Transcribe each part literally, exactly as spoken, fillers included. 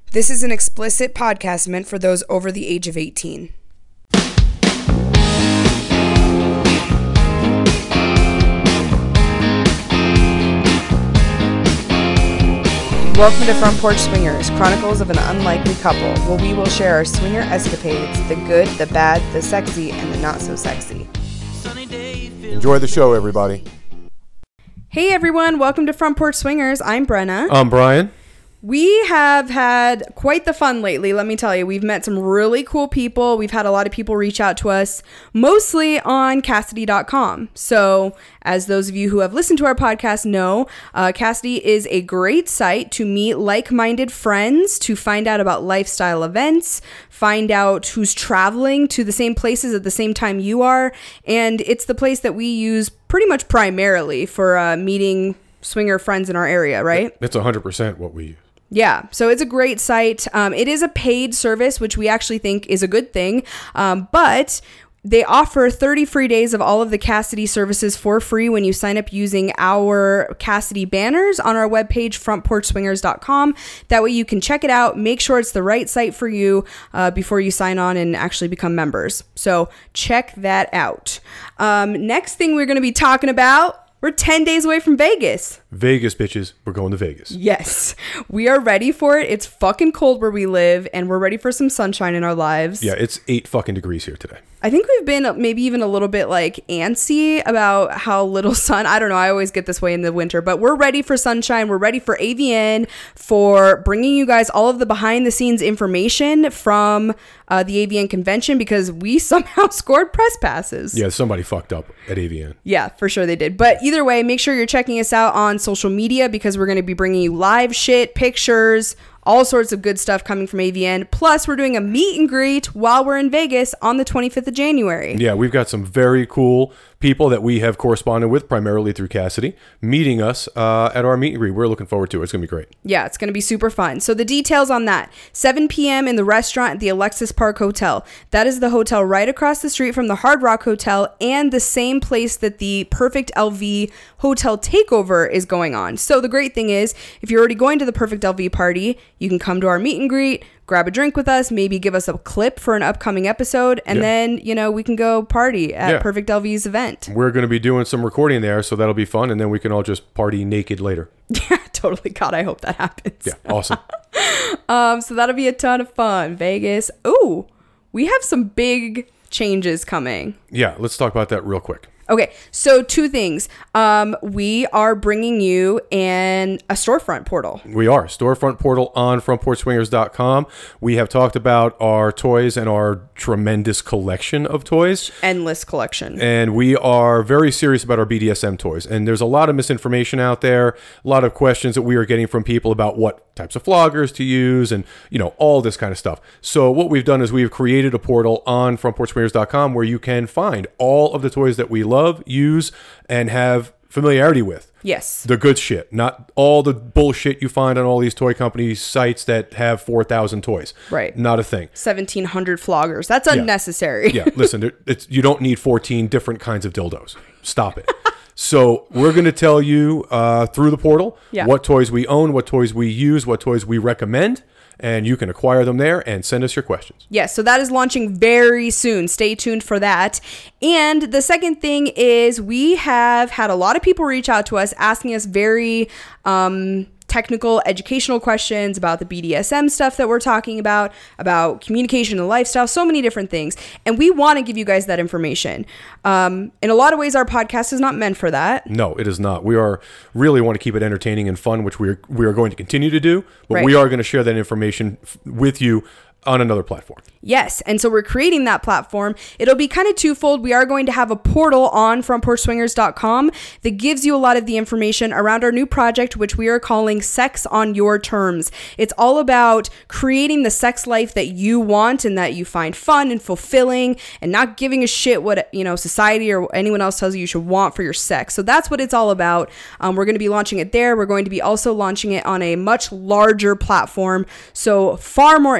This is an explicit podcast meant for those over the age of eighteen. Welcome to Front Porch Swingers, chronicles of an unlikely couple, where we will share our swinger escapades, the good, the bad, the sexy, and the not so sexy. Enjoy the show, everybody. Hey everyone, welcome to Front Porch Swingers. I'm Brenna. I'm Brian. We have had quite the fun lately, let me tell you. We've met some really cool people. We've had a lot of people reach out to us, mostly on Kasidie dot com. So, as those of you who have listened to our podcast know, uh, Kasidie is a great site to meet like-minded friends, to find out about lifestyle events, find out who's traveling to the same places at the same time you are, and it's the place that we use pretty much primarily for uh, meeting swinger friends in our area, right? It's one hundred percent what we use. Yeah, so it's a great site. Um, it is a paid service, which we actually think is a good thing, um, but they offer thirty free days of all of the Kasidie services for free when you sign up using our Kasidie banners on our webpage, front porch swingers dot com. That way you can check it out, make sure it's the right site for you uh, before you sign on and actually become members. So check that out. Um, next thing we're going to be talking about, we're ten days away from Vegas. Vegas, bitches. We're going to Vegas. Yes. We are ready for it. It's fucking cold where we live, and we're ready for some sunshine in our lives. Yeah, it's eight fucking degrees here today. I think we've been maybe even a little bit like antsy about how little sun. I don't know. I always get this way in the winter, but we're ready for sunshine. We're ready for A V N, for bringing you guys all of the behind the scenes information from uh, the A V N convention, because we somehow scored press passes. Yeah, somebody fucked up at A V N. Yeah, for sure they did. But either way, make sure you're checking us out on social media, because we're going to be bringing you live shit, pictures, all sorts of good stuff coming from A V N. Plus, we're doing a meet and greet while we're in Vegas on the twenty-fifth of January. Yeah, we've got some very cool people that we have corresponded with primarily through Kasidie meeting us uh, at our meet and greet. We're looking forward to it. It's going to be great. Yeah, it's going to be super fun. So the details on that, seven p.m. in the restaurant at the Alexis Park Hotel. That is the hotel right across the street from the Hard Rock Hotel, and the same place that the Perfect L V Hotel Takeover is going on. So the great thing is, if you're already going to the Perfect L V party, you can come to our meet and greet, grab a drink with us, maybe give us a clip for an upcoming episode, and yeah. then, you know, we can go party at yeah. Perfect L V's event. We're going to be doing some recording there, so that'll be fun, and then we can all just party naked later. Yeah, totally. God, I hope that happens. Yeah, awesome. um, so that'll be a ton of fun. Vegas. Ooh, we have some big changes coming. Yeah, let's talk about that real quick. Okay, so two things. Um, we are bringing you an a storefront portal. We are. Storefront portal on front porch swingers dot com. We have talked about our toys and our tremendous collection of toys. Endless collection. And we are very serious about our B D S M toys. And there's a lot of misinformation out there, a lot of questions that we are getting from people about what types of floggers to use and, you know, all this kind of stuff. So what we've done is we've created a portal on front porch swingers dot com where you can find all of the toys that we love. Love, use, and have familiarity with. Yes. The good shit, not all the bullshit you find on all these toy company sites that have four thousand toys. Right. Not a thing. seventeen hundred floggers. That's unnecessary. Yeah, yeah. Listen, it's, you don't need fourteen different kinds of dildos. Stop it. So we're going to tell you uh, through the portal yeah. what toys we own, what toys we use, what toys we recommend. And you can acquire them there and send us your questions. Yes, so that is launching very soon. Stay tuned for that. And the second thing is we have had a lot of people reach out to us asking us very um, technical, educational questions about the B D S M stuff that we're talking about, about communication and lifestyle, so many different things. And we want to give you guys that information. Um, in a lot of ways, our podcast is not meant for that. No, it is not. We are really want to keep it entertaining and fun, which we are, we are going to continue to do. But right. we are going to share that information f- with you on another platform. Yes, and so we're creating that platform. It'll be kind of twofold. We are going to have a portal on front porch swingers dot com that gives you a lot of the information around our new project, which we are calling Sex on Your Terms. It's all about creating the sex life that you want and that you find fun and fulfilling, and not giving a shit what, you know, society or anyone else tells you you should want for your sex. So that's what it's all about. Um, we're going to be launching it there. We're going to be also launching it on a much larger platform. So far more information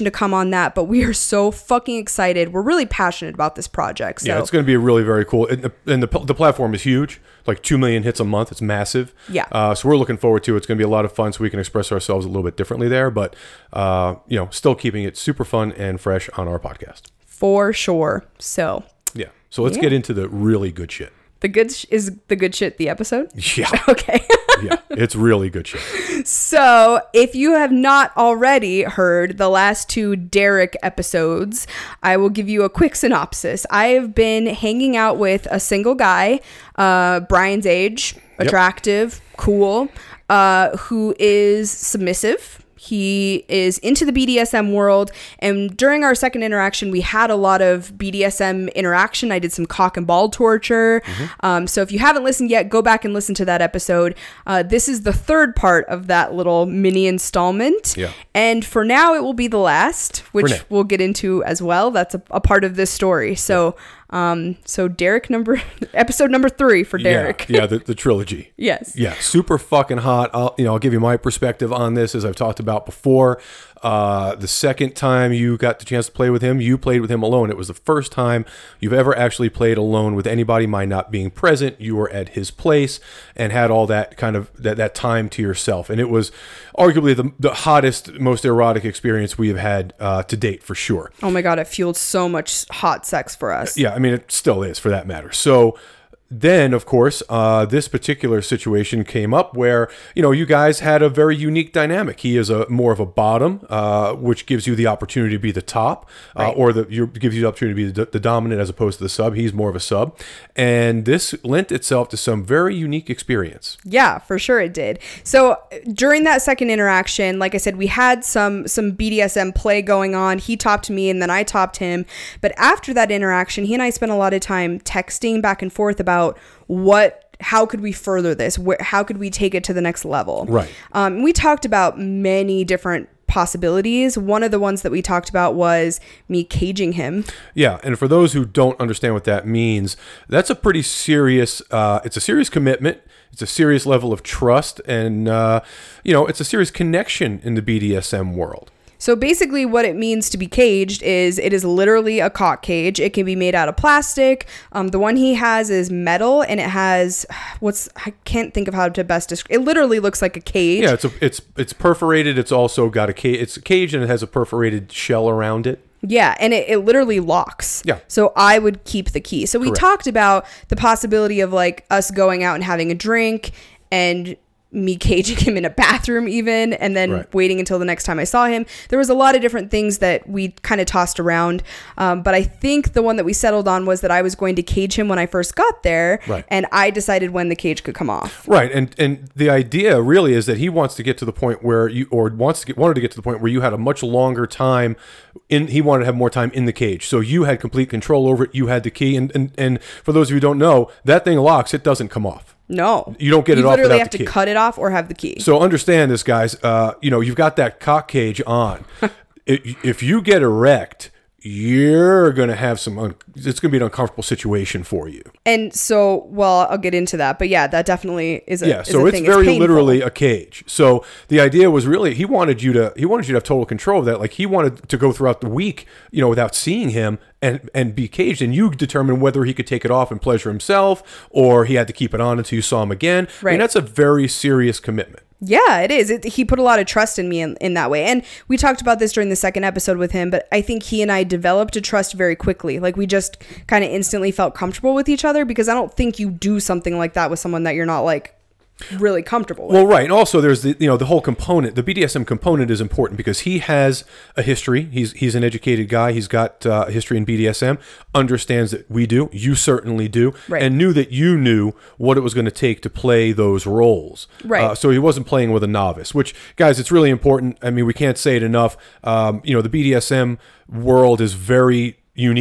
information to come on that, but we are so fucking excited. We're really passionate about this project. So. Yeah, it's going to be really very cool. And, the, and the, the platform is huge, like two million hits a month. It's massive. Yeah. Uh, so we're looking forward to it. It's going to be a lot of fun so we can express ourselves a little bit differently there, but, uh, you know, still keeping it super fun and fresh on our podcast. For sure. So. Yeah. So let's yeah. get into the really good shit. The good sh- is the good shit the episode? Yeah. Okay. Yeah, it's really good shit. So, if you have not already heard the last two Derek episodes, I will give you a quick synopsis. I have been hanging out with a single guy, uh, Brian's age, attractive, yep. cool, uh, who is submissive. He is into the B D S M world, and during our second interaction, we had a lot of B D S M interaction. I did some cock and ball torture. Mm-hmm. Um, so if you haven't listened yet, go back and listen to that episode. Uh, this is the third part of that little mini installment. Yeah. And for now, it will be the last, which we'll get into as well. That's a, a part of this story. So, um, so Derek number, episode number three for Derek. Yeah, yeah the, the trilogy. Yes. Yeah, super fucking hot. I'll, you know, I'll give you my perspective on this, as I've talked about before. Uh, the second time you got the chance to play with him, you played with him alone. It was the first time you've ever actually played alone with anybody, my not being present. You were at his place and had all that kind of that, that time to yourself. And it was arguably the, the hottest, most erotic experience we have had uh, to date, for sure. Oh my God, it fueled so much hot sex for us. Yeah, I mean, it still is, for that matter. So then, of course, uh, this particular situation came up where, you know, you guys had a very unique dynamic. He is a more of a bottom, uh, which gives you the opportunity to be the top, uh, right. or the you, gives you the opportunity to be the, the dominant as opposed to the sub. He's more of a sub. And this lent itself to some very unique experience. Yeah, for sure it did. So during that second interaction, like I said, we had some some B D S M play going on. He topped me and then I topped him. But after that interaction, he and I spent a lot of time texting back and forth about what how could we further this? Where, how could we take it to the next level? Right. Um, we talked about many different possibilities. One of the ones that we talked about was me caging him. Yeah, and for those who don't understand what that means, that's a pretty serious, uh, it's a serious commitment. It's a serious level of trust, and, uh, you know, it's a serious connection in the B D S M world. So basically what it means to be caged is it is literally a cock cage. It can be made out of plastic. Um, the one he has is metal, and it has what's I can't think of how to best describe. It literally looks like a cage. Yeah, it's a, it's it's perforated. It's also got a cage. It's a cage and it has a perforated shell around it. Yeah, and it, it literally locks. Yeah. So I would keep the key. So we Correct. talked about the possibility of like us going out and having a drink and me caging him in a bathroom even, and then right. waiting until the next time I saw him. There was a lot of different things that we kind of tossed around. Um, but I think the one that we settled on was that I was going to cage him when I first got there. Right. And I decided when the cage could come off. Right. And and the idea really is that he wants to get to the point where you, or wants to get, wanted to get to the point where you had a much longer time in, he wanted to have more time in the cage. So you had complete control over it. You had the key. And, and, and for those of you who don't know, that thing locks, it doesn't come off. No, you don't get you it off without the key. You literally have to cut it off or have the key. So understand this, guys. Uh, you know, you've got that cock cage on. it, if you get erect, you're going to have some, un- it's going to be an uncomfortable situation for you. And so, well, I'll get into that. But yeah, that definitely is a Yeah, is so a it's thing. very it's literally a cage. So the idea was really, he wanted you to, he wanted you to have total control of that. Like he wanted to go throughout the week, you know, without seeing him and, and be caged. And you determine whether he could take it off and pleasure himself, or he had to keep it on until you saw him again. Right. I mean, that's a very serious commitment. Yeah, it is. It, he put a lot of trust in me in, in that way. And we talked about this during the second episode with him, but I think he and I developed a trust very quickly. Like we just kind of instantly felt comfortable with each other, because I don't think you do something like that with someone that you're not like really comfortable with. Well, right. And also there's the, you know, the whole component, the B D S M component is important because he has a history. He's, he's an educated guy. He's got uh, a history in B D S M, understands that we do. You certainly do. Right. And knew that you knew what it was going to take to play those roles. Right. Uh, so he wasn't playing with a novice, which, guys, it's really important. I mean, we can't say it enough. Um, you know, the B D S M world is very unique.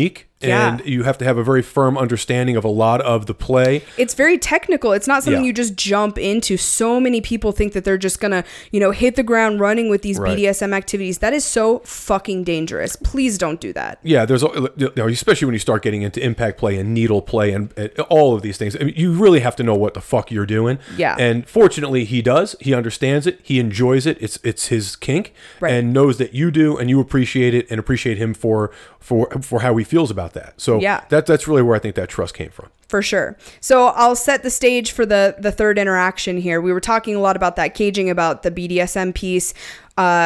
Yeah. And you have to have a very firm understanding of a lot of the play. It's very technical. It's not something Yeah. you just jump into. So many people think that they're just going to, you know, hit the ground running with these Right. B D S M activities. That is so fucking dangerous. Please don't do that. Yeah, there's a- you know, especially when you start getting into impact play and needle play and, and all of these things. I mean, you really have to know what the fuck you're doing. Yeah. And fortunately, he does. He understands it. He enjoys it. It's it's his kink, Right. and knows that you do, and you appreciate it, and appreciate him for for for how he feels about that. So Yeah. that that's really where I think that trust came from. For sure. So I'll set the stage for the the third interaction here. We were talking a lot about that caging, about the B D S M piece. Uh,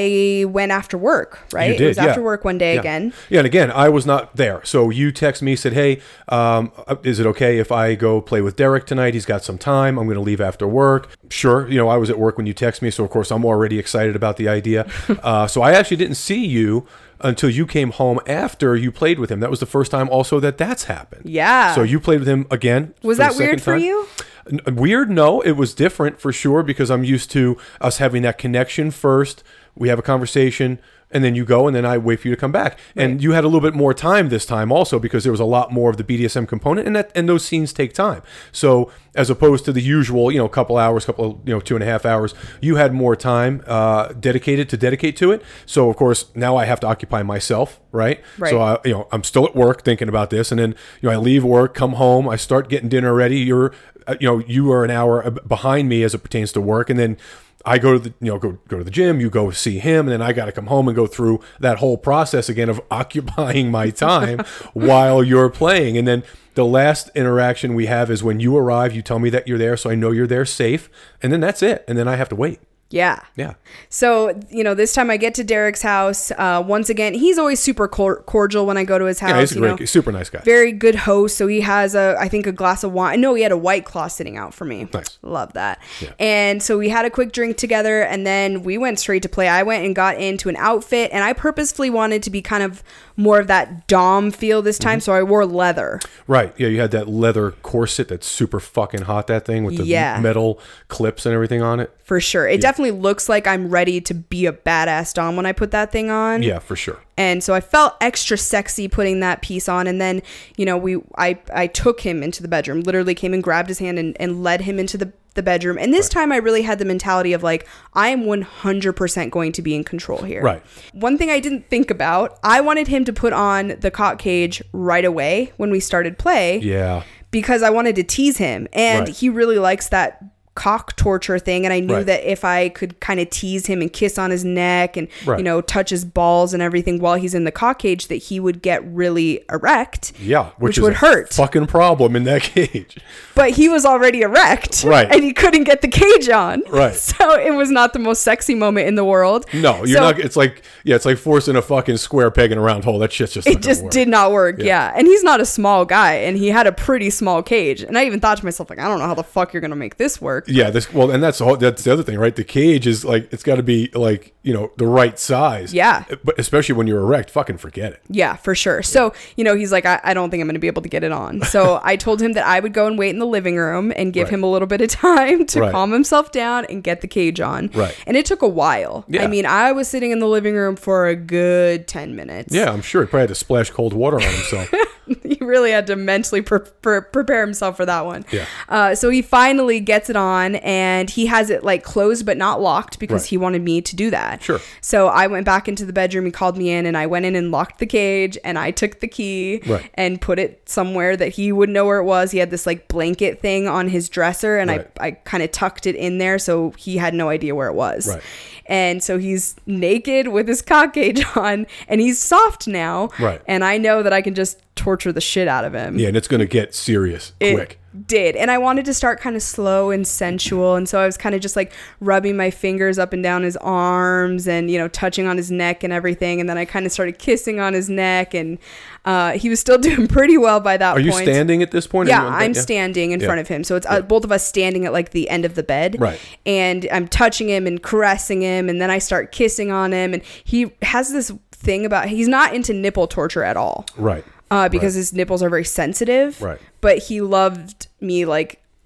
I went after work, right? You did, it was yeah. after work one day Yeah. again. Yeah, and again, I was not there. So you text me, said, hey, um, is it okay if I go play with Derek tonight? He's got some time. I'm going to leave after work. Sure. You know, I was at work when you text me. So, of course, I'm already excited about the idea. uh, so I actually didn't see you until you came home after you played with him. That was the first time also that that's happened. Yeah. So you played with him again. Was for the that weird second for time. you? N- Weird? No, it was different for sure because I'm used to us having that connection first. We have a conversation and then you go and then I wait for you to come back. And Right. you had a little bit more time this time also because there was a lot more of the B D S M component and that and those scenes take time. So as opposed to the usual, you know, couple hours, couple of, you know, two and a half hours, you had more time uh, dedicated to dedicate to it. So of course now I have to occupy myself, right? Right. So I, you know, I'm still at work thinking about this, and then you know I leave work, come home, I start getting dinner ready. You're, uh, you know, you are an hour behind me as it pertains to work, and then I go to the, you know, go go to the gym. You go see him, and then I got to come home and go through that whole process again of occupying my time while you're playing. And then the last interaction we have is when you arrive. You tell me that you're there, so I know you're there safe, and then that's it. And then I have to wait. Yeah. Yeah. So, you know, this time I get to Derek's house. Uh, once again, he's always super cor- cordial when I go to his house. Yeah, he's a you great, know. super nice guy. Very good host. So he has a, I think, a glass of wine. No, he had a White Claw sitting out for me. Nice. Love that. Yeah. And so we had a quick drink together, and then we went straight to play. I went and got into an outfit, and I purposefully wanted to be kind of more of that Dom feel this time. Mm-hmm. So I wore leather. Right. Yeah, you had that leather corset that's super fucking hot, that thing with the Yeah. metal clips and everything on it. For sure. It yeah. definitely looks like I'm ready to be a badass Dom when I put that thing on. Yeah, for sure. And so I felt extra sexy putting that piece on. And then, you know, we I, I took him into the bedroom, literally came and grabbed his hand and, and led him into the, the bedroom. And this right. time I really had the mentality of like, I am one hundred percent going to be in control here. Right. One thing I didn't think about, I wanted him to put on the cock cage right away when we started play. Yeah. Because I wanted to tease him. And right. he really likes that cock torture thing, and I knew right. that if I could kind of tease him and kiss on his neck and right. you know touch his balls and everything while he's in the cock cage, that he would get really erect. Yeah, which, which is would a hurt. Fucking problem in that cage. But he was already erect, right? And he couldn't get the cage on, right? So it was not the most sexy moment in the world. No, you're so, not. It's like yeah, it's like forcing a fucking square peg in a round hole. That shit's just it just work. did not work. Yeah. yeah, and he's not a small guy, and he had a pretty small cage, and I even thought to myself like, I don't know how the fuck you're gonna make this work. Yeah, this well, and that's the whole, that's the other thing, right? The cage is like it's got to be like you know the right size. Yeah, but especially when you're erect, fucking forget it. Yeah, for sure. So you know he's like, I, I don't think I'm gonna be able to get it on. So I told him that I would go and wait in the living room and give right. him a little bit of time to right. calm himself down and get the cage on. Right. And it took a while. Yeah. I mean, I was sitting in the living room for a good ten minutes. Yeah, I'm sure he probably had to splash cold water on himself. He really had to mentally pre- pre- prepare himself for that one. Yeah. Uh, so he finally gets it on, and he has it like closed but not locked because right. he wanted me to do that. Sure. So I went back into the bedroom. He called me in, and I went in and locked the cage, and I took the key right. and put it somewhere that he wouldn't know where it was. He had this like blanket thing on his dresser, and right. I, I kind of tucked it in there so he had no idea where it was. Right. And so he's naked with his cock cage on, and he's soft now. Right. And I know that I can just torture the shit out of him. Yeah, and it's going to get serious it quick. Did. And I wanted to start kind of slow and sensual. And so I was kind of just like rubbing my fingers up and down his arms and, you know, touching on his neck and everything. And then I kind of started kissing on his neck. And uh, he was still doing pretty well by that Are point. Are you standing at this point? Yeah, I'm yeah. standing in yeah. front of him. So it's uh, yeah. both of us standing at like the end of the bed. Right. And I'm touching him and caressing him. And then I start kissing on him. And he has this thing about, he's not into nipple torture at all. Right. Uh, because right. his nipples are very sensitive. Right. But he loved me like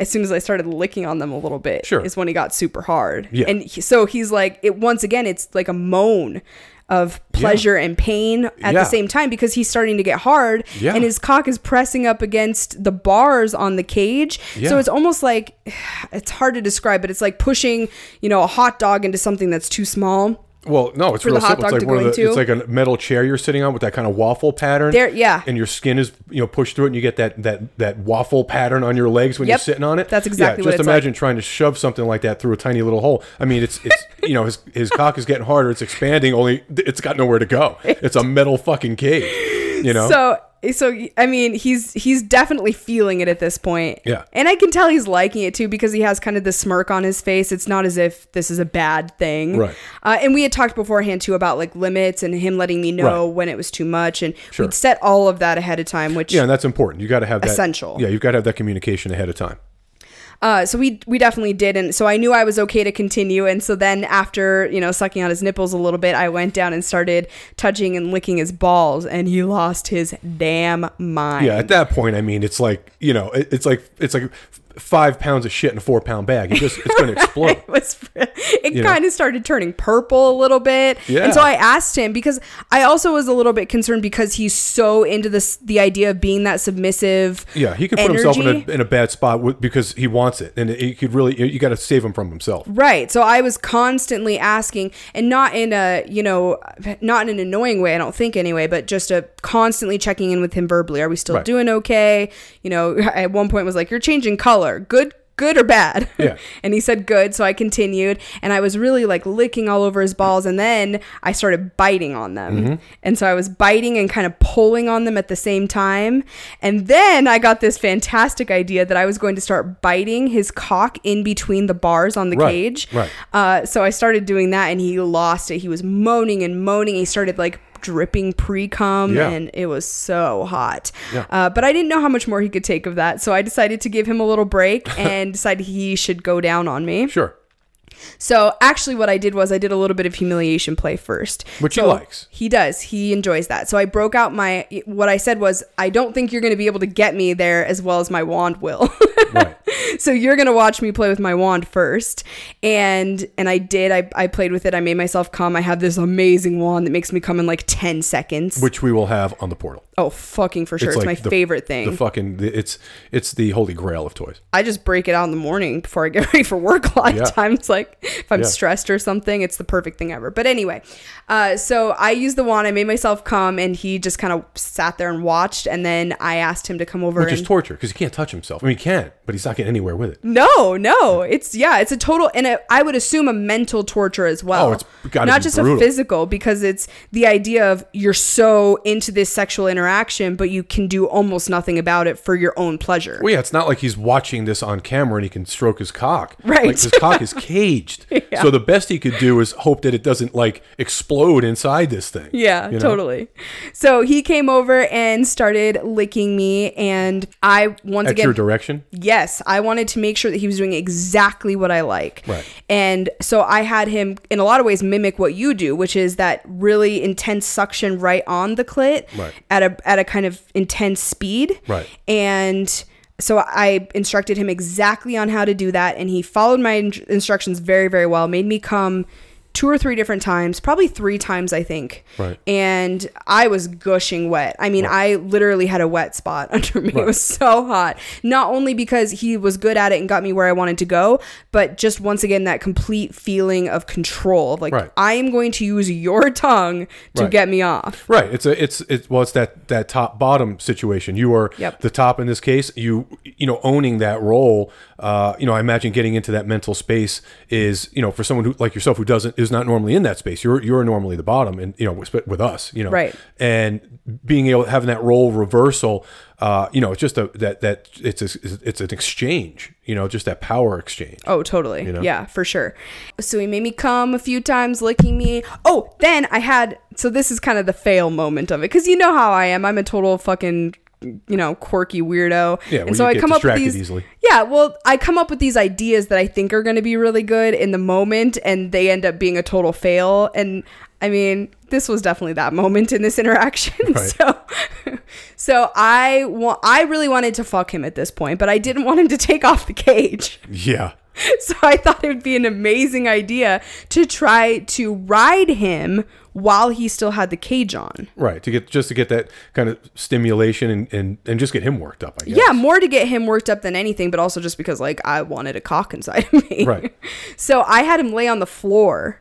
as soon as I started licking on them a little bit, Sure. is when he got super hard. Yeah. And he, so he's like, it once again, it's like a moan of pleasure yeah. and pain at yeah. the same time, because he's starting to get hard yeah. and his cock is pressing up against the bars on the cage. Yeah. So it's almost like, it's hard to describe, but it's like pushing, you know, a hot dog into something that's too small. Well, no, it's For real the hot simple. It's dog like to one go of the, into? it's like a metal chair you're sitting on with that kind of waffle pattern. There, yeah. And your skin is, you know, pushed through it, and you get that that that waffle pattern on your legs when Yep. you're sitting on it. That's exactly yeah, what just it's imagine like. trying to shove something like that through a tiny little hole. I mean, it's it's you know, his his cock is getting harder, it's expanding, only it's got nowhere to go. It's a metal fucking cage, you know. So so I mean, he's he's definitely feeling it at this point. Yeah. And I can tell he's liking it too, because he has kind of this smirk on his face. It's not as if this is a bad thing. Right. Uh, and we had talked beforehand too about like limits and him letting me know Right. when it was too much, and Sure. we'd set all of that ahead of time, which Yeah, and that's important. You got to have that Essential. Yeah, you've got to have that communication ahead of time. Uh, so we we definitely did, and so I knew I was okay to continue. And so then after, you know, sucking on his nipples a little bit, I went down and started touching and licking his balls, and he lost his damn mind. Yeah, at that point, I mean, it's like, you know, it, it's like it's like five pounds of shit in a four pound bag. It just it's going to explode. It was, it You kind know? of started turning purple a little bit. Yeah. And so I asked him, because I also was a little bit concerned, because he's so into this, the idea of being that submissive. Yeah, he could put energy. himself in a, in a bad spot w- because he wants it, and he could really you got to save him from himself. Right. So I was constantly asking, and not in a, you know, not in an annoying way, I don't think anyway, but just a constantly checking in with him verbally. Are we still Right. doing okay? You know, at one point was like, you're changing color. Good, good or bad? Yeah. And he said good. So I continued, and I was really like licking all over his balls. And then I started biting on them. Mm-hmm. And so I was biting and kind of pulling on them at the same time. And then I got this fantastic idea that I was going to start biting his cock in between the bars on the Right, cage. right. Uh, so I started doing that, and he lost it. He was moaning and moaning. He started like dripping pre-cum, Yeah. and it was so hot. Yeah. Uh, but I didn't know how much more he could take of that. So I decided to give him a little break and decided he should go down on me. Sure. So actually what I did was I did a little bit of humiliation play first. Which he So likes. He does. He enjoys that. So I broke out my, what I said was, I don't think you're going to be able to get me there as well as my wand will. Right. So you're going to watch me play with my wand first. And and I did. I, I played with it. I made myself come. I have this amazing wand that makes me come in like ten seconds. Which we will have on the portal. Oh, fucking for sure. It's, like my the- favorite thing. The fucking the, it's it's the holy grail of toys. I just break it out in the morning before I get ready for work a lot Yeah. of times. Like if I'm Yeah. stressed or something, it's the perfect thing ever. But anyway, uh, so I used the wand. I made myself come, and he just kind of sat there and watched. And then I asked him to come over. Which and is torture because he can't touch himself. I mean, he can, but he's not getting anywhere with it. No, no, it's yeah, it's a total, and it, I would assume a mental torture as well. Oh, it's gotta not be just brutal. a physical, because it's the idea of you're so into this sexual interaction, but you can do almost nothing about it for your own pleasure. Well, yeah, it's not like he's watching this on camera and he can stroke his cock. Right. Like, his cock is caged. Yeah. So the best he could do is hope that it doesn't like explode inside this thing. Yeah, you know? totally. So he came over and started licking me, and I once At again, your direction? yes, I wanted to make sure that he was doing exactly what I like. Right. And so I had him in a lot of ways mimic what you do, which is that really intense suction right on the clit Right. at a at a kind of intense speed. Right. And so I instructed him exactly on how to do that, and he followed my in- instructions very, very well. Made me come two or three different times, probably three times, I think. Right. And I was gushing wet. I mean, Right. I literally had a wet spot under me. Right. It was so hot. Not only because he was good at it and got me where I wanted to go, but just once again, that complete feeling of control. Like, Right. I am going to use your tongue to Right. get me off. Right. It's a it's it's well it's that that top bottom situation. You are Yep. the top in this case. You you know owning that role. Uh, you know I imagine getting into that mental space is you know for someone who like yourself who doesn't is not normally in that space. You're you're normally the bottom, and you know with, with us. You know Right. And being able having that role reversal. Uh, you know, it's just a that that it's a, it's an exchange. You know, just that power exchange. Oh, totally. You know? Yeah, for sure. So he made me come a few times, licking me. Oh, then I had, so this is kind of the fail moment of it. Because you know how I am. I'm a total fucking, you know, quirky weirdo. Yeah, well, and so you I get come up with distracted these, easily. Yeah, well, I come up with these ideas that I think are going to be really good in the moment, and they end up being a total fail. And I mean, this was definitely that moment in this interaction. Right. So So I wa- I really wanted to fuck him at this point, but I didn't want him to take off the cage. Yeah. So I thought it would be an amazing idea to try to ride him while he still had the cage on. Right. To get just to get that kind of stimulation and, and, and just get him worked up, I guess. Yeah, more to get him worked up than anything, but also just because like I wanted a cock inside of me. Right. So I had him lay on the floor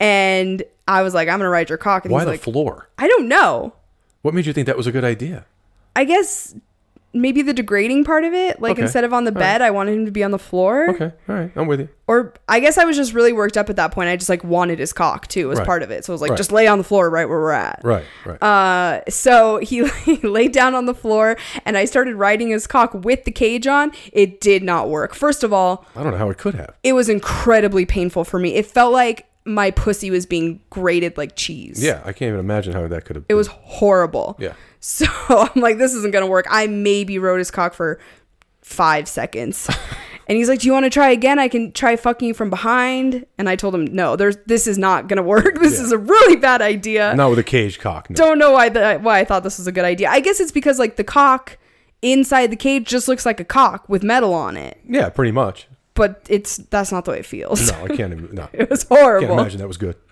and I was like, I'm going to ride your cock. And Why he's the like, floor? I don't know. What made you think that was a good idea? I guess maybe the degrading part of it. Like Okay. instead of on the All bed, right. I wanted him to be on the floor. Okay. All right. I'm with you. Or I guess I was just really worked up at that point. I just like wanted his cock too as Right. part of it. So I was like, Right. just lay on the floor right where we're at. Right. Right. Uh, so he, he laid down on the floor and I started riding his cock with the cage on. It did not work. First of all, I don't know how it could have. it was incredibly painful for me. It felt like my pussy was being grated like cheese. Yeah. I can't even imagine how that could have It been. was horrible. Yeah. So I'm like, this isn't going to work. I maybe rode his cock for five seconds. And he's like, do you want to try again? I can try fucking you from behind. And I told him, no, there's this is not going to work. This Yeah. is a really bad idea. Not with a cage cock. No. Don't know why the, why I thought this was a good idea. I guess it's because like the cock inside the cage just looks like a cock with metal on it. Yeah, pretty much. But it's that's not the way it feels. No, I can't even. No. It was I horrible. can't imagine that was good.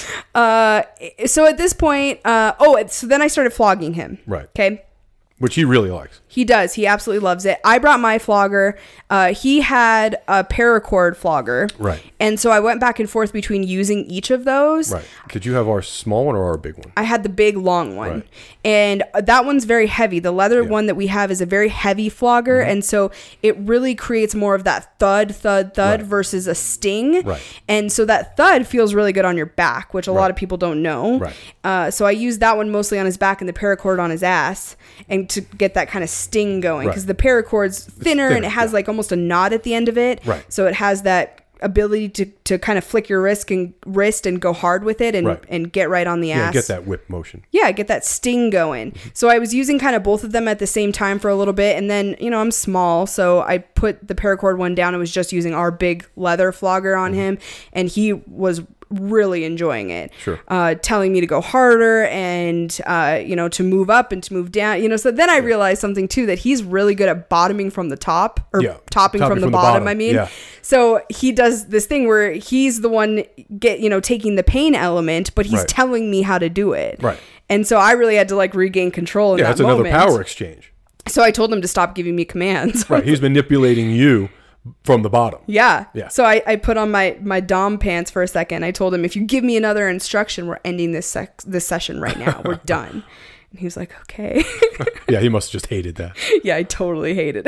Uh, so at this point, uh, oh, it- so then I started flogging him. Right. Okay. Which he really likes. He does. He absolutely loves it. I brought my flogger. Uh, he had a paracord flogger. Right. And so I went back and forth between using each of those. Right. Did you have our small one or our big one? I had the big long one. Right. And that one's very heavy. The leather Yeah. one that we have is a very heavy flogger. Mm-hmm. And so it really creates more of that thud, thud, thud Right. versus a sting. Right. And so that thud feels really good on your back, which a lot Right. of people don't know. Right. Uh, so I used that one mostly on his back and the paracord on his ass and to get that kind of sting going. Right. Because the paracord's thinner, and thinner, it has yeah. like almost a knot at the end of it. Right. So it has that ability to, to kind of flick your wrist and wrist and go hard with it and, Right. and get right on the Yeah, ass. get that whip motion. Yeah, get that sting going. So I was using kind of both of them at the same time for a little bit. And then, you know, I'm small. So I put the paracord one down and was just using our big leather flogger on him. And he was really enjoying it. Sure. Uh, telling me to go harder and, uh, you know, to move up and to move down. You know, so then I realized something too, that he's really good at bottoming from the top or Yeah, topping, from, the, bottom, I mean. Yeah. So he does this thing where he's the one get, you know, taking the pain element, but he's Right. telling me how to do it. Right. And so I really had to like regain control in Yeah, that that's another moment. power exchange. So I told him to stop giving me commands. Right. He's manipulating you from the bottom. Yeah. Yeah. So I, I put on my, my Dom pants for a second. I told him, if you give me another instruction, we're ending this sex, this session right now. We're done. And he was like, okay. Yeah, he must have just hated that. Yeah, I totally hated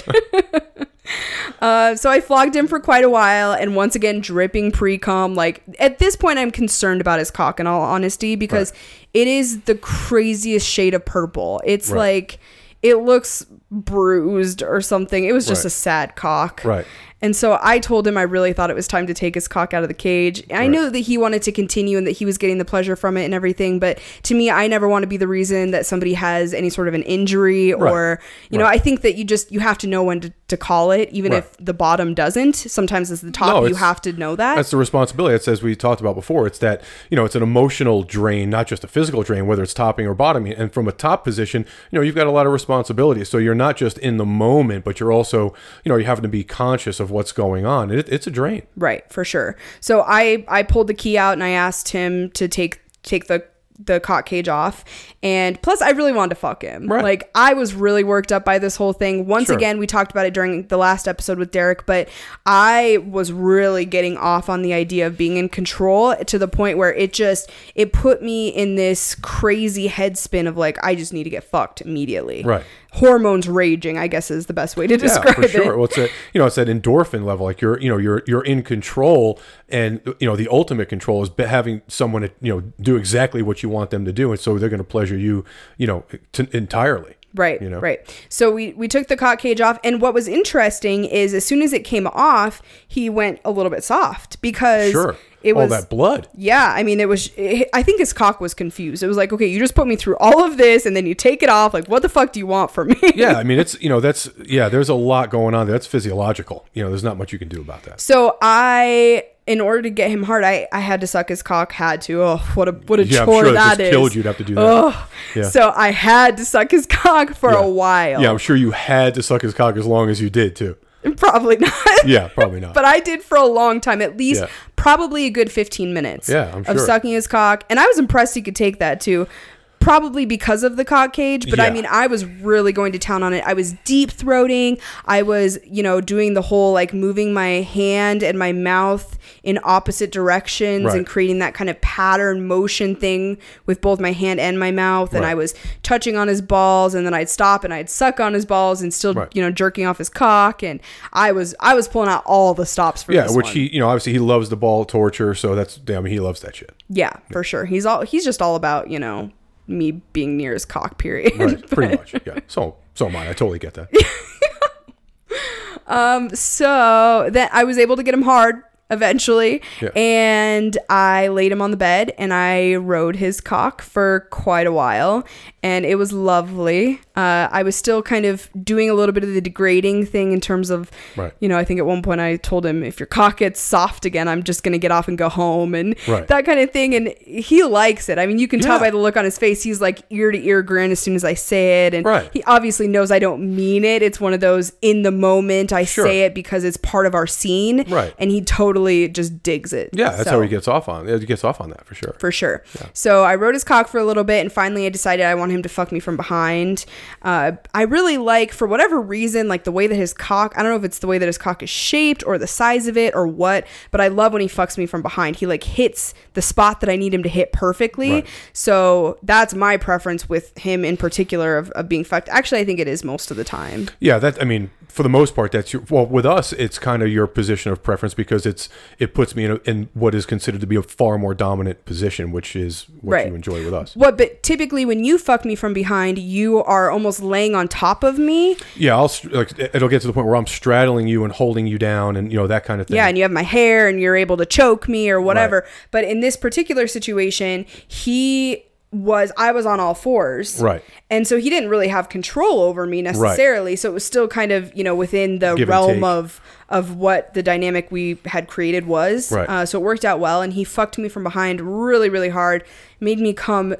it. uh, so I flogged him for quite a while, and once again, dripping pre-cum. Like, at this point, I'm concerned about his cock, in all honesty, because Right. it is the craziest shade of purple. It's Right. like, it looks bruised or something. It was just Right. a sad cock. Right. And so I told him I really thought it was time to take his cock out of the cage. I Right. knew that he wanted to continue and that he was getting the pleasure from it and everything. But to me, I never want to be the reason that somebody has any sort of an injury Right. or, you know, Right. I think that you just, you have to know when to, to call it, even Right. if the bottom doesn't. Sometimes it's the top. No, you it's- have to know that. That's the responsibility. It's as we talked about before. It's that, you know, it's an emotional drain, not just a physical drain, whether it's topping or bottoming. And from a top position, you know, you've got a lot of responsibility. So you're not just in the moment, but you're also, you know, you having to be conscious of what's going on. It, it's a drain. Right, for sure. So I I pulled the key out and I asked him to take take the the cock cage off, and plus I really wanted to fuck him. Right. Like, I was really worked up by this whole thing. Once Sure. again, we talked about it during the last episode with Derek, but I was really getting off on the idea of being in control to the point where it just it put me in this crazy head spin of like, I just need to get fucked immediately. Right. Hormones raging, I guess, is the best way to describe yeah, for sure. it. Well, it's a, you know, it's that endorphin level. Like you're, you know, you're you're in control, and you know the ultimate control is be- having someone to, you know, do exactly what you want them to do, and so they're going to pleasure you, you know, t- entirely. Right, You know? right. So we, we took the cock cage off, and what was interesting is as soon as it came off, he went a little bit soft because Sure. it All was that blood. Yeah, I mean, it was. It, I think his cock was confused. It was like, okay, you just put me through all of this, and then you take it off. Like, what the fuck do you want from me? Yeah, I mean, it's, you know, that's, yeah, there's a lot going on there. That's physiological. You know, there's not much you can do about that. So I in order to get him hard, I, I had to suck his cock. Had to. Oh, what a what a yeah, chore I'm sure that that is. killed you'd have to do that. Oh, yeah. So I had to suck his cock for yeah. a while. Yeah, I'm sure you had to suck his cock as long as you did too. Probably not. Yeah, probably not. But I did for a long time, at least yeah. probably a good fifteen minutes. Yeah, I'm sure. Of sucking his cock, and I was impressed he could take that too. Probably because of the cock cage, but yeah. I mean, I was really going to town on it. I was deep throating. I was, you know, doing the whole like moving my hand and my mouth in opposite directions right. and creating that kind of pattern motion thing with both my hand and my mouth. And right. I was touching on his balls, and then I'd stop and I'd suck on his balls and still, right. you know, jerking off his cock. And I was, I was pulling out all the stops for yeah, this which one. he, you know, obviously he loves the ball torture, so that's, I mean, he loves that shit. Yeah, yeah, for sure. He's all, he's just all about, you know, me being near his cock, period. Right, pretty much. Yeah. So so am I. I totally get that. um so then I was able to get him hard eventually. Yeah. And I laid him on the bed and I rode his cock for quite a while, and it was lovely. Uh, I was still kind of doing a little bit of the degrading thing in terms of, right. you know, I think at one point I told him, if your cock gets soft again, I'm just going to get off and go home, and right. that kind of thing. And he likes it. I mean, you can yeah. tell by the look on his face. He's like ear to ear grin as soon as I say it. And right. he obviously knows I don't mean it. It's one of those in the moment I sure. say it because it's part of our scene. Right. And he totally just digs it. Yeah, that's so, how he gets off on it. He gets off on that for sure. For sure. Yeah. So I rode his cock for a little bit, and finally I decided I want him to fuck me from behind. Uh, I really like, for whatever reason, like the way that his cock, I don't know if it's the way that his cock is shaped or the size of it or what, but I love when he fucks me from behind. He like hits the spot that I need him to hit perfectly. Right. So that's my preference with him in particular of, of being fucked. Actually, I think it is most of the time. Yeah, that, I mean, for the most part, that's your, well, with us, it's kind of your position of preference because it's, it puts me in, a, in what is considered to be a far more dominant position, which is what right. you enjoy with us. What, but typically when you fuck me from behind, you are almost laying on top of me. Yeah, I'll like it'll get to the point where I'm straddling you and holding you down, and you know, that kind of thing. Yeah, and you have my hair, and you're able to choke me or whatever. Right. But in this particular situation, he was I was on all fours, right? And so he didn't really have control over me necessarily. Right. So it was still kind of, you know, within the Give realm of of what the dynamic we had created was. Right. Uh, so it worked out well, and he fucked me from behind really, really hard. Made me come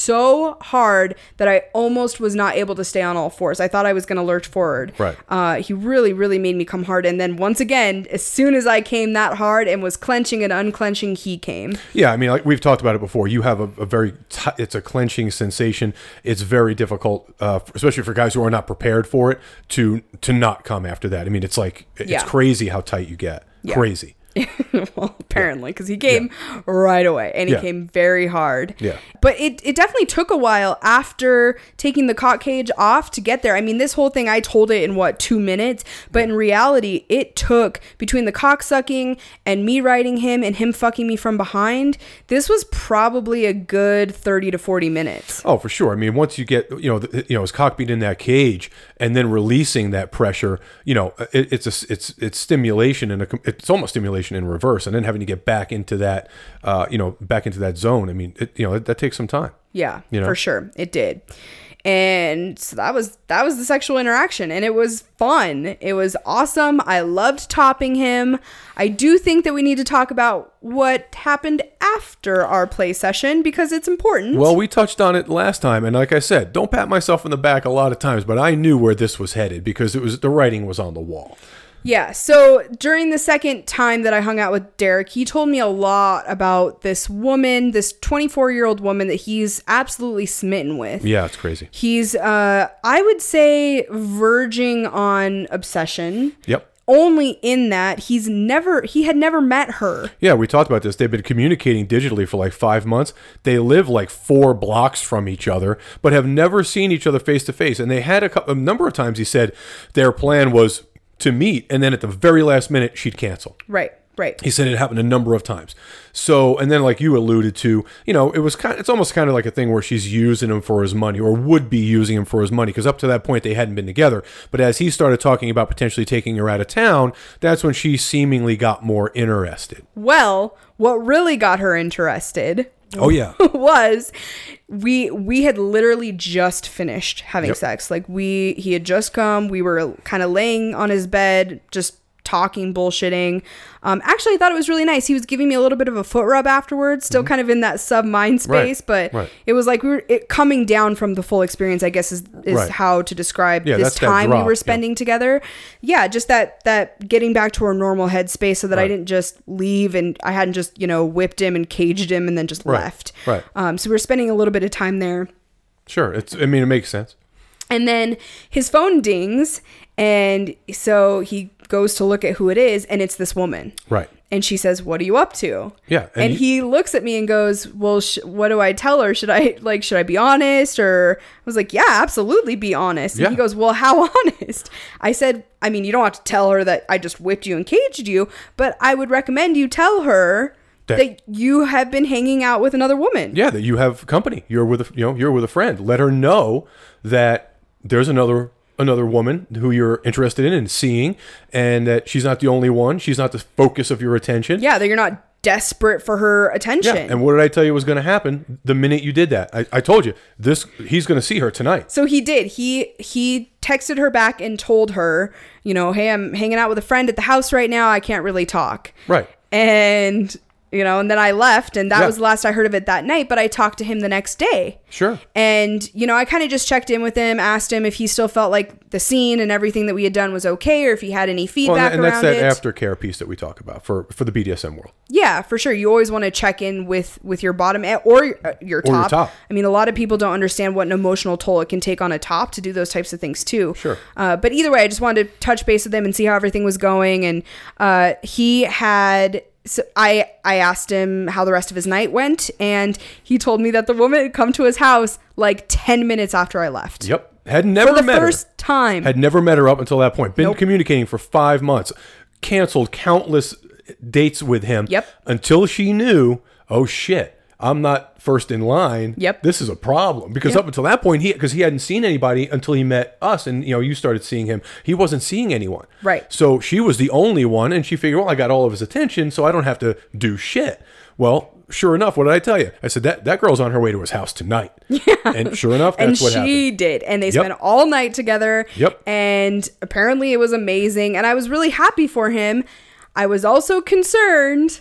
so hard that I almost was not able to stay on all fours. I thought I was going to lurch forward. Right. Uh, he really, really made me come hard. And then once again, as soon as I came that hard and was clenching and unclenching, he came. Yeah, I mean, like we've talked about it before. You have a, a very, t- it's a clenching sensation. It's very difficult, uh, especially for guys who are not prepared for it, to to not come after that. I mean, it's like, it's yeah. crazy how tight you get. Yeah. Crazy. Well, apparently, because he came yeah. right away, and he yeah. came very hard. Yeah. But it, it definitely took a while after taking the cock cage off to get there. I mean, this whole thing, I told it in, what, two minutes? But in reality, it took, between the cock sucking and me riding him and him fucking me from behind, this was probably a good thirty to forty minutes. Oh, for sure. I mean, once you get, you know, the, you know, his cock being in that cage and then releasing that pressure, you know, it, it's a, it's it's stimulation, and it's almost stimulation in reverse, and then having to get back into that uh you know back into that zone. I mean, it, you know that, that takes some time. Yeah, you know? For sure it did. And so that was that was the sexual interaction, and it was fun. It was awesome. I loved topping him. I do think that we need to talk about what happened after our play session, because it's important. Well, we touched on it last time, and like I said, don't pat myself on the back a lot of times, but I knew where this was headed because it was the writing was on the wall. Yeah, so during the second time that I hung out with Derek, he told me a lot about this woman, this twenty-four-year-old woman that he's absolutely smitten with. Yeah, it's crazy. He's, uh, I would say, verging on obsession. Yep. Only in that he's never, he had never met her. Yeah, we talked about this. They've been communicating digitally for like five months. They live like four blocks from each other, but have never seen each other face to face. And they had a, couple, a number of times, he said, their plan was to meet, and then at the very last minute she'd cancel. Right, right. He said it happened a number of times. So, and then like you alluded to, you know, it was kind of, it's almost kind of like a thing where she's using him for his money, or would be using him for his money, because up to that point they hadn't been together. But as he started talking about potentially taking her out of town, that's when she seemingly got more interested. Well, what really got her interested Oh yeah. was we we had literally just finished having yep. sex. Like we he had just come, we were kind of laying on his bed, just talking, bullshitting. Um, actually, I thought it was really nice. He was giving me a little bit of a foot rub afterwards, still mm-hmm. kind of in that sub mind space, right. but right. it was like we were it, coming down from the full experience, I guess is, is right. how to describe yeah, this time drop, we were spending yeah. together. Yeah, just that that getting back to our normal headspace so that right. I didn't just leave and I hadn't just, you know, whipped him and caged him and then just right. left. Right. Um, so we were spending a little bit of time there. Sure. It's. I mean, it makes sense. And then his phone dings, and so he goes to look at who it is, and it's this woman. Right. And she says, "What are you up to?" Yeah. And, and he, he looks at me and goes, "Well, sh- what do I tell her? Should I like, should I be honest?" Or I was like, "Yeah, absolutely, be honest." And yeah. he goes, "Well, how honest?" I said, "I mean, you don't have to tell her that I just whipped you and caged you, but I would recommend you tell her." That, that you have been hanging out with another woman. Yeah, that you have company. You're with a, you know, you're with a friend. Let her know that there's another another woman who you're interested in and seeing, and that she's not the only one. She's not the focus of your attention. Yeah, that you're not desperate for her attention. Yeah, and what did I tell you was going to happen the minute you did that? I, I told you this. He's going to see her tonight. So he did. He he texted her back and told her, you know, "Hey, I'm hanging out with a friend at the house right now. I can't really talk." Right. And you know, and then I left, and that yeah. was the last I heard of it that night, but I talked to him the next day. Sure. And, you know, I kind of just checked in with him, asked him if he still felt like the scene and everything that we had done was okay, or if he had any feedback well, and, and around it. And that's that aftercare piece that we talk about for, for the B D S M world. Yeah, for sure. You always want to check in with, with your bottom or your, uh, your, top. Or your top. I mean, a lot of people don't understand what an emotional toll it can take on a top to do those types of things too. Sure. Uh, but either way, I just wanted to touch base with him and see how everything was going. And uh, he had... So I, I asked him how the rest of his night went, and he told me that the woman had come to his house like ten minutes after I left. Yep. Had never for the met first her. time. Had never met her up until that point. Been Nope. communicating for five months. Canceled countless dates with him. Yep. Until she knew, oh shit, I'm not first in line. Yep. This is a problem. Because Yep. up until that point, he because he hadn't seen anybody until he met us, and you know, you started seeing him. He wasn't seeing anyone. Right. So she was the only one, and she figured, well, I got all of his attention, so I don't have to do shit. Well, sure enough, what did I tell you? I said that that girl's on her way to his house tonight. Yeah. And sure enough, that's and what happened. she did. And they Yep. spent all night together. Yep. And apparently it was amazing. And I was really happy for him. I was also concerned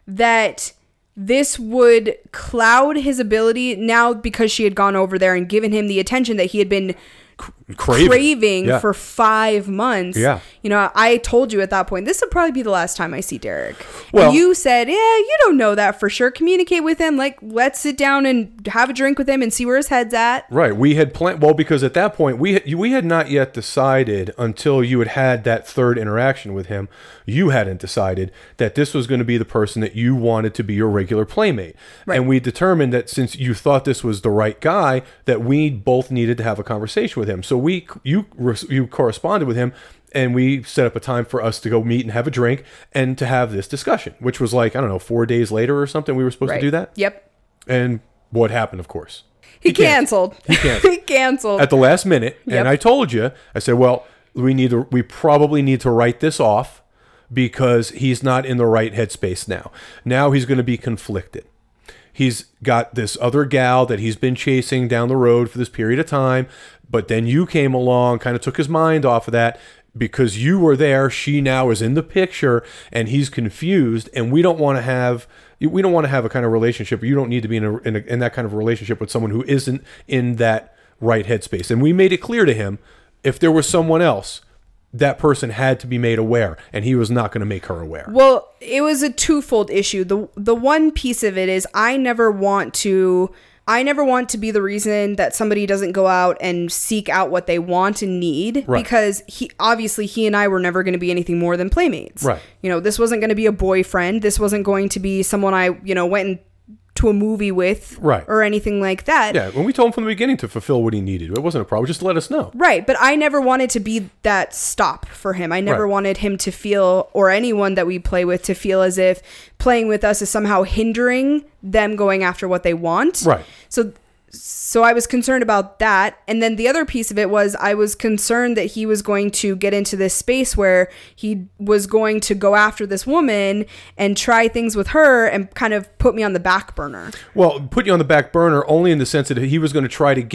that this would cloud his ability now because she had gone over there and given him the attention that he had been craving, craving yeah. for five months. Yeah. You know, I told you at that point, this will probably be the last time I see Derek. Well, and you said, yeah, you don't know that for sure. Communicate with him. Like, let's sit down and have a drink with him and see where his head's at. Right. We had planned, well, because at that point, we had, we had not yet decided until you had had that third interaction with him. You hadn't decided that this was going to be the person that you wanted to be your regular playmate. Right. And we determined that since you thought this was the right guy, that we both needed to have a conversation with him. So we, you, you corresponded with him, and we set up a time for us to go meet and have a drink and to have this discussion, which was like, I don't know, four days later or something. We were supposed right. to do that. Yep. And what happened, of course? He, he canceled. He canceled. he canceled. At the last minute. Yep. And I told you, I said, well, we need to, we probably need to write this off because he's not in the right headspace now. Now he's going to be conflicted. He's got this other gal that he's been chasing down the road for this period of time. But then you came along, kind of took his mind off of that. Because you were there, she now is in the picture, and he's confused. And we don't want to have, we don't want to have a kind of relationship. You don't need to be in a, in, a, in that kind of relationship with someone who isn't in that right headspace. And we made it clear to him, if there was someone else, that person had to be made aware, and he was not going to make her aware. Well, it was a twofold issue. The the one piece of it is I never want to I never want to be the reason that somebody doesn't go out and seek out what they want and need, right. because he obviously he and I were never going to be anything more than playmates. Right. You know, this wasn't going to be a boyfriend. This wasn't going to be someone I, you know, went and to a movie with, right. or anything like that. Yeah, when we told him from the beginning to fulfill what he needed, it wasn't a problem. Just let us know. Right, but I never wanted to be that stop for him. I never right. wanted him to feel, or anyone that we play with to feel as if playing with us is somehow hindering them going after what they want. Right. So So I was concerned about that. And then the other piece of it was I was concerned that he was going to get into this space where he was going to go after this woman and try things with her and kind of put me on the back burner. Well, put you on the back burner only in the sense that he was going to try to get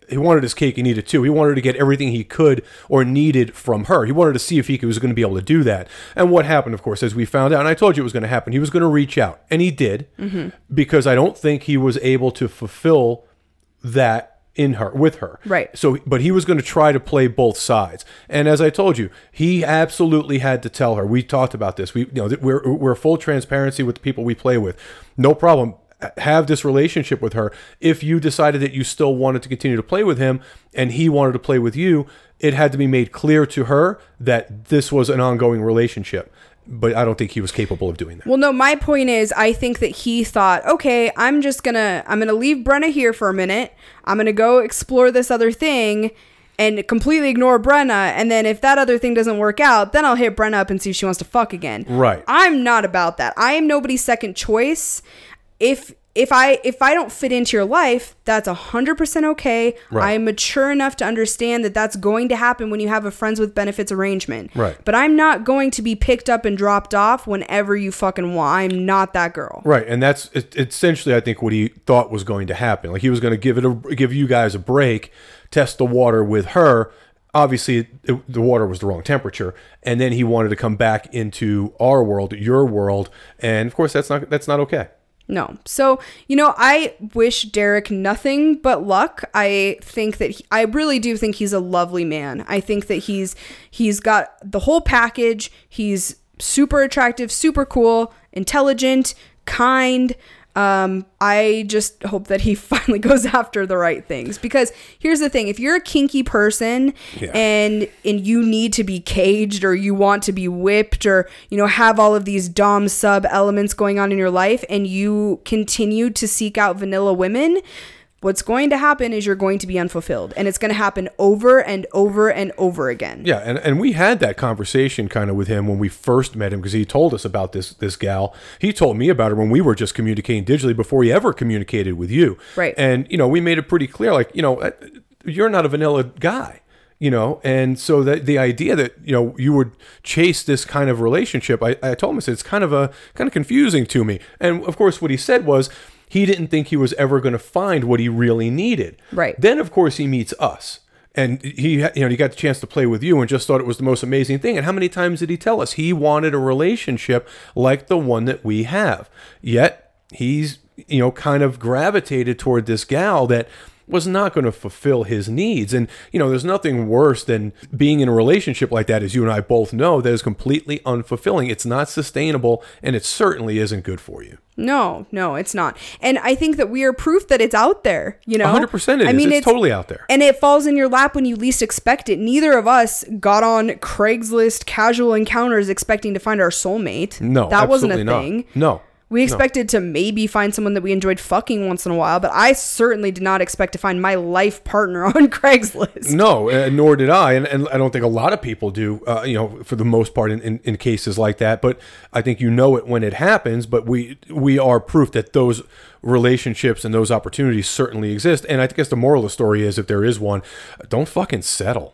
he wanted his cake and eat it too. He wanted to get everything he could or needed from her. He wanted to see if he was going to be able to do that. And what happened, of course, as we found out, and I told you it was going to happen, he was going to reach out, and he did, mm-hmm. because I don't think he was able to fulfill that in her, with her. Right. So, but he was going to try to play both sides. And as I told you, he absolutely had to tell her. We talked about this. We, you know, we're, we're full transparency with the people we play with. No problem. Have this relationship with her. If you decided that you still wanted to continue to play with him and he wanted to play with you, it had to be made clear to her that this was an ongoing relationship. But I don't think he was capable of doing that. Well, no, my point is, I think that he thought, okay, I'm just gonna, I'm gonna leave Brenna here for a minute. I'm gonna go explore this other thing and completely ignore Brenna. And then if that other thing doesn't work out, then I'll hit Brenna up and see if she wants to fuck again. Right. I'm not about that. I am nobody's second choice. If If I if I don't fit into your life, that's one hundred percent okay. Right. I am mature enough to understand that that's going to happen when you have a friends with benefits arrangement. Right. But I'm not going to be picked up and dropped off whenever you fucking want. I'm not that girl. Right. And that's it, essentially, I think, what he thought was going to happen. Like, he was going to give it a, give you guys a break, test the water with her. Obviously, it, the water was the wrong temperature, and then he wanted to come back into our world, your world, and of course, that's not that's not okay. No. So, you know, I wish Derek nothing but luck. I think that he, I really do think he's a lovely man. I think that he's he's got the whole package. He's super attractive, super cool, intelligent, kind. Um, I just hope that he finally goes after the right things, because here's the thing. If you're a kinky person yeah. and, and you need to be caged, or you want to be whipped, or, you know, have all of these dom sub elements going on in your life, and you continue to seek out vanilla women, what's going to happen is you're going to be unfulfilled, and it's going to happen over and over and over again. Yeah, and, and we had that conversation kind of with him when we first met him, because he told us about this this gal. He told me about her when we were just communicating digitally before he ever communicated with you. Right. And, you know, we made it pretty clear, like, you know, you're not a vanilla guy, you know, and so that the idea that, you know, you would chase this kind of relationship, I, I told him, I said, it's kind of a kind of confusing to me. And of course, what he said was, he didn't think he was ever going to find what he really needed. Right. Then, of course, he meets us. And he, you know, he got the chance to play with you and just thought it was the most amazing thing. And how many times did he tell us he wanted a relationship like the one that we have? Yet, he's, you know, kind of gravitated toward this gal that was not going to fulfill his needs. And, you know, there's nothing worse than being in a relationship like that, as you and I both know, that is completely unfulfilling. It's not sustainable, and it certainly isn't good for you. No, no, it's not. And I think that we are proof that it's out there, you know? one hundred percent it I is. mean, it's, it's totally out there. And it falls in your lap when you least expect it. Neither of us got on Craigslist casual encounters expecting to find our soulmate. No, that wasn't a not. thing. No. We expected no. to maybe find someone that we enjoyed fucking once in a while, but I certainly did not expect to find my life partner on Craigslist. No, uh, nor did I, and, and I don't think a lot of people do, uh, you know, for the most part in, in, in cases like that, but I think you know it when it happens, but we we are proof that those relationships and those opportunities certainly exist, and I guess the moral of the story is, if there is one, don't fucking settle.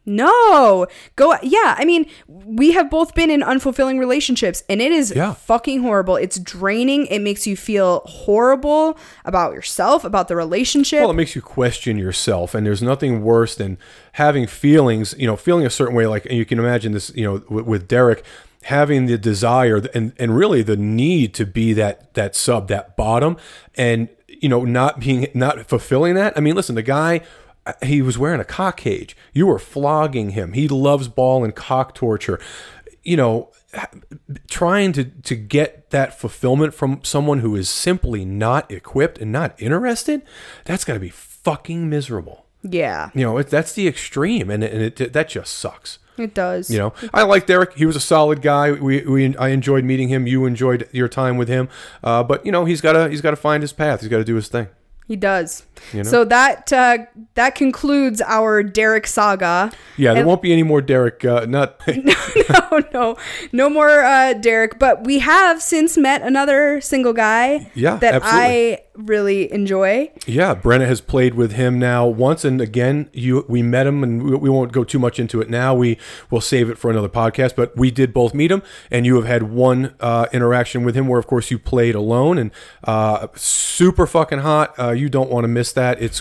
No, go. Yeah. I mean, we have both been in unfulfilling relationships, and it is yeah. fucking horrible. It's draining. It makes you feel horrible about yourself, about the relationship. Well, it makes you question yourself, and there's nothing worse than having feelings, you know, feeling a certain way. Like, and you can imagine this, you know, with, with Derek, having the desire and, and really the need to be that, that sub, that bottom, and, you know, not being, not fulfilling that. I mean, listen, the guy, he was wearing a cock cage. You were flogging him. He loves ball and cock torture. You know, trying to, to get that fulfillment from someone who is simply not equipped and not interested, that's got to be fucking miserable. Yeah. You know, it, that's the extreme, and, and it, that just sucks. It does. You know, I like Derek. He was a solid guy. We, we I enjoyed meeting him. You enjoyed your time with him. Uh, but, you know, he's got to he's got to find his path. He's got to do his thing. He does. You know? So that uh, that concludes our Derek saga. Yeah, there and won't be any more Derek. Uh, not no, no, no, no more uh, Derek. But we have since met another single guy. Yeah, that absolutely. I really enjoy. Yeah, Brenna has played with him now once, and again, you we met him, and we, we won't go too much into it now. We will save it for another podcast. But we did both meet him, and you have had one uh, interaction with him where, of course, you played alone, and uh, super fucking hot. Uh, you don't want to miss that. It's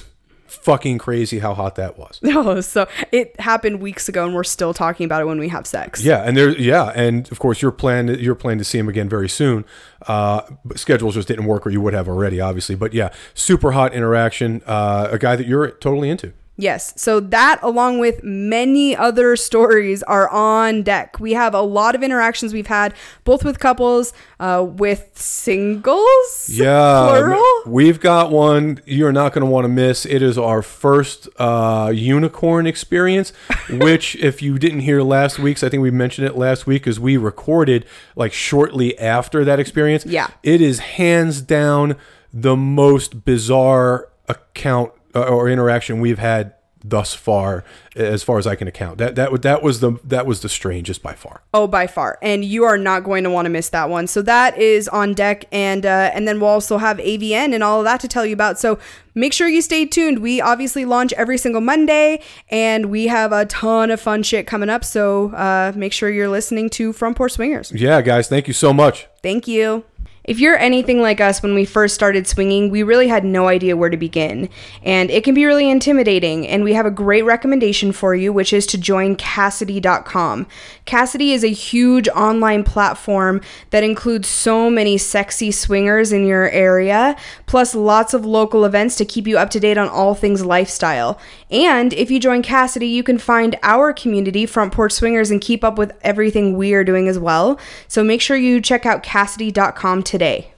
fucking crazy how hot that was. Oh, so it happened weeks ago and we're still talking about it when we have sex. Yeah, and there, yeah, and of course you're planning you're planning to see him again very soon. Uh, but schedules just didn't work, or you would have already, obviously. But yeah, super hot interaction. Uh, a guy that you're totally into. Yes. So that, along with many other stories, are on deck. We have a lot of interactions we've had, both with couples, uh, with singles. Yeah. Plural. We've got one you're not going to want to miss. It is our first uh, unicorn experience, which, if you didn't hear last week's, I think we mentioned it last week, because we recorded like shortly after that experience. Yeah. It is hands down the most bizarre account or interaction we've had thus far, as far as I can account. That that that was the that was the strangest by far. Oh, by far. And you are not going to want to miss that one. So that is on deck, and uh, and then we'll also have A V N and all of that to tell you about. So make sure you stay tuned. We obviously launch every single Monday, and we have a ton of fun shit coming up. So uh, make sure you're listening to Front Porch Swingers. Yeah, guys, thank you so much. Thank you. If you're anything like us, when we first started swinging, we really had no idea where to begin, and it can be really intimidating, and we have a great recommendation for you, which is to join Kasidie dot com. Kasidie is a huge online platform that includes so many sexy swingers in your area, plus lots of local events to keep you up to date on all things lifestyle. And if you join Kasidie, you can find our community, Front Porch Swingers, and keep up with everything we are doing as well. So make sure you check out Kasidie dot com today.